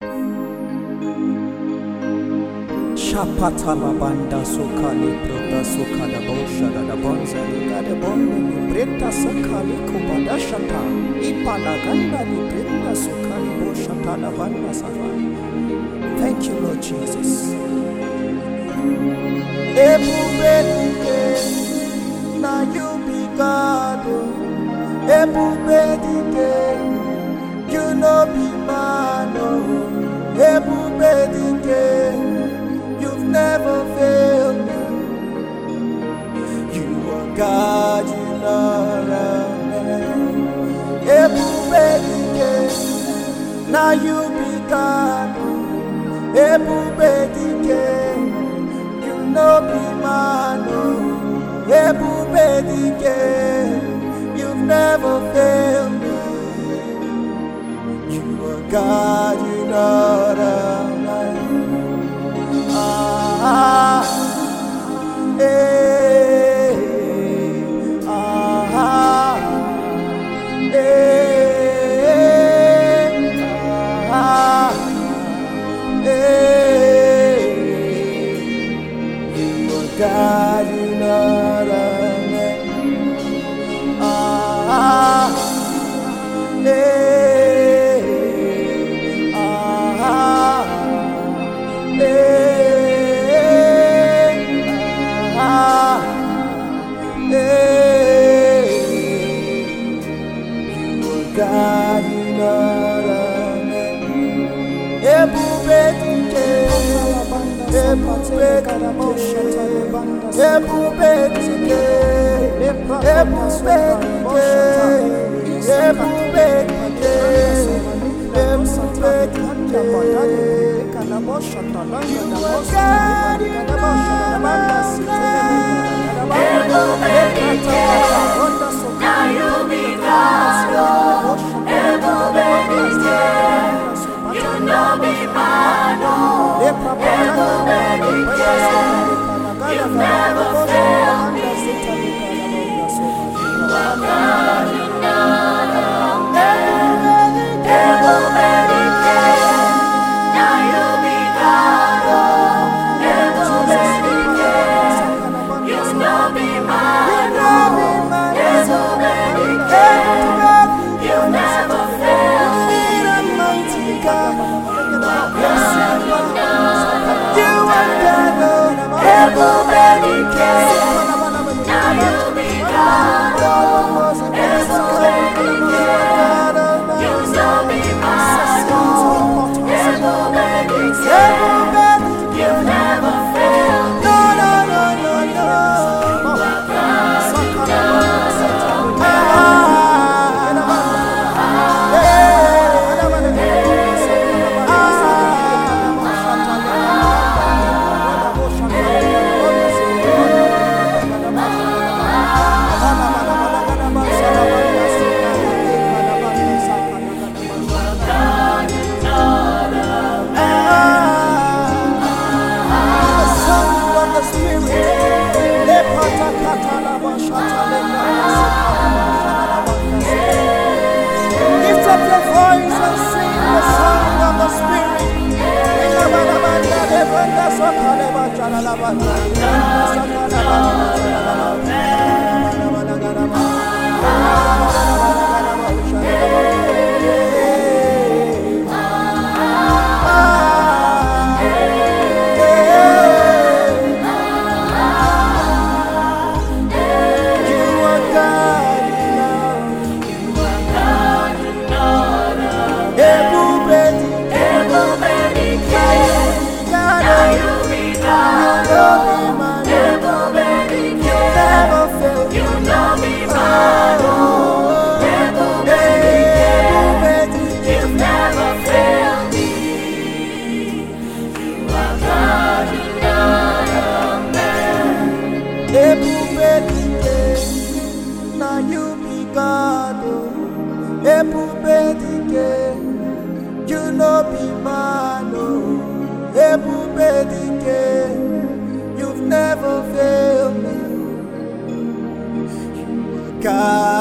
Shapatala banda sokali prota sokala bosha da bonza ligada bonde ni breta sakali kubada shata ipala ganda ni breta sokali bosha tala banda savana. Thank you, Lord Jesus. Ebubedike na you be God. Ebubedike you no be man. Ebubedike you've never failed me. You are God, you Lord of men. Ebubedike, now you be God. Ebubedike, you know be man. Ebubedike, you've never failed me. You are God, you Lord of men. God, you not a man. God, you not a man. Ebubedike, Ebubedike, Ebubedike, now you be God, Ebubedike, you know me, man, Ebubedike, you never failed me. You are God, you know me, Ebubedike, now you be God, Ebubedike, you know me, man, Ebubedike, you never fail me. You are God, Ebubedike, now you be God, Ebubedike, you know me, man, Ebubedike, you never fail me. You are God, lift up your voice and sing the song of the Spirit. Ebubedike, now you be God. Ebubedike, you know be man. Ebubedike, you've never failed me. You are God.